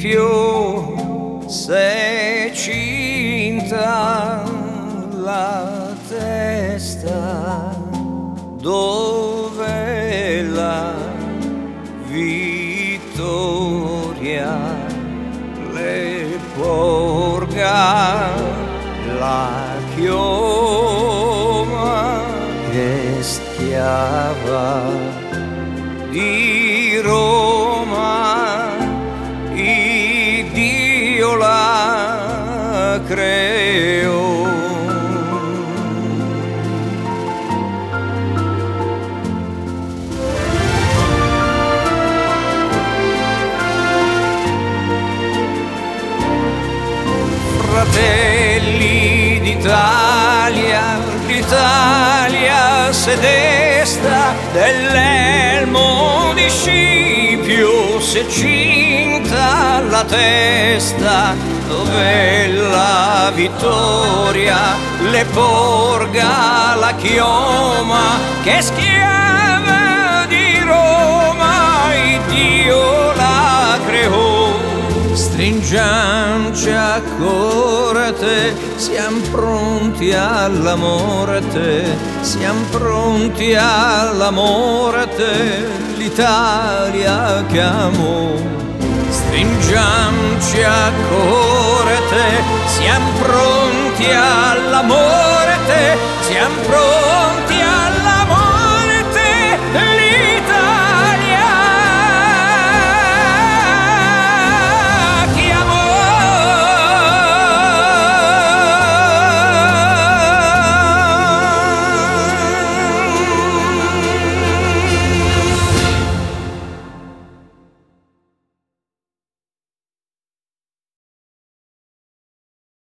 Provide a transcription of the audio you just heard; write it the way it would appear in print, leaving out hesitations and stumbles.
Scipio s'è cinta la testa, dove la vittoria le porga la chioma che schiava di Roma, Iddio la creò. Fratelli d'Italia, l'Italia se desta, dell'elmo di Scipio s'è cinta la testa, dove la vittoria le porga la chioma che schiava di Roma, Iddio la creò. Stringiamoci a corte, siamo pronti alla morte, siamo pronti alla morte, l'Italia chiamò. Stringiamoci a corte, siamo pronti alla morte,